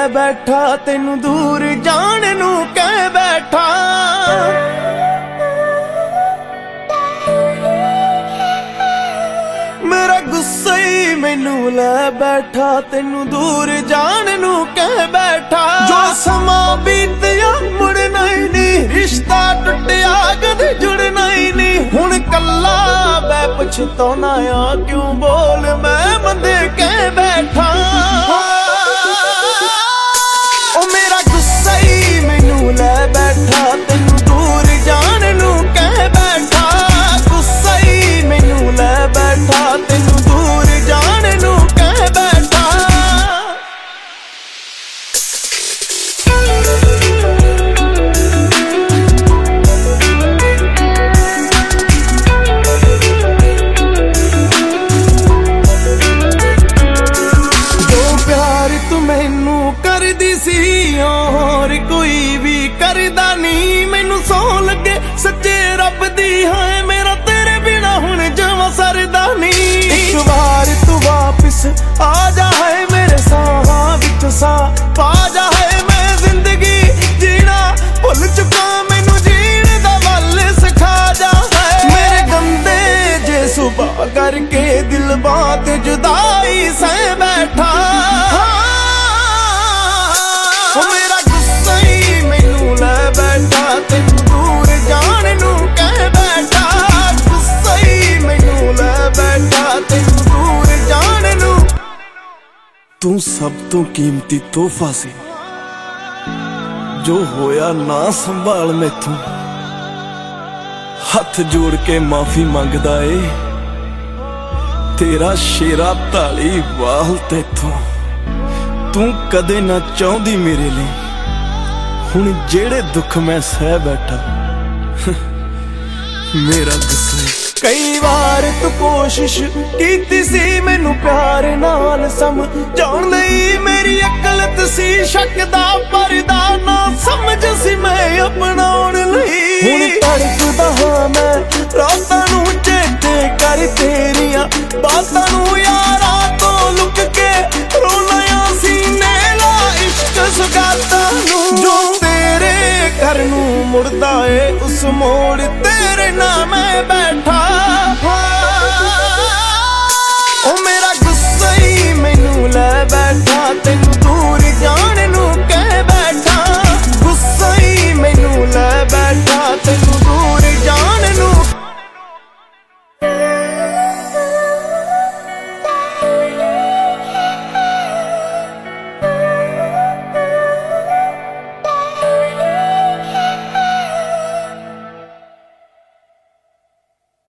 बैठा तेनू दूर जाण नू कह बैठा। मेरा गुस्सा ही मैनू लै बैठा तेनू दूर जाण नू कह बैठा। जो समा बीतया मुड़ना ही नहीं, रिश्ता टुटिया कदे जुड़ना ही नहीं। हुण कल्ला मैं पछताना आ क्यों बोल मैं मंदे कह बैठा। ओ मेरा गुस्सा ही मैनू लै बैठा तेनू दूर जाण नू कह बैठा। गुस्सा ही मैनू लै बैठा तेनू दूर जाण नू कह बैठा। जो प्यार तू मैनू करदी सी और कोई भी करदा नहीं। मैनू सौ लगे सच्चे रब दी है मेरा तेरे बिना हुण जवां सरदा नहीं। एक बार तू वापिस आ जा है मेरे साहां विच साह पा जा है। मैं जिंदगी जीना भुल चुका मैनू जीण दा वल सिखा जा है। मेरे गंदे जे सुबह करके दिल बात जुदाई सह बैठा। मेरा गुस्सा ही मैनू लै बैठा तेनू दूर जाण नू कह बैठा। गुस्सा ही मैनू लै बैठा तेनू दूर जाण नू। तू सब तो कीमती तोहफा सी जो होया ना संभाल मैथों। हथ जोड़ के माफी मंगदा ए तेरा शेरा धाली वाल तैथों। तू कदे ना चाहती मेरे लिए हुण जेड़े दुख मैं सह बैठा। मेरा गुस्सा कई बार तू कोशिश कीती सी मैनू प्यार नाल समझाउण लई। मेरी अकलत सी शक दा परदा ना समझ सी मैं अपनाउण लई। हुण तड़फदा हां मैं रातां नू चेते कर तेरियां बातां नू यारा तो लुक के रोना सीने ला इश्क सुगाता नू। जो तेरे घर नू मुड़दा ए उस मोड़ तेरे नाल मैं बैठा। ओ मेरा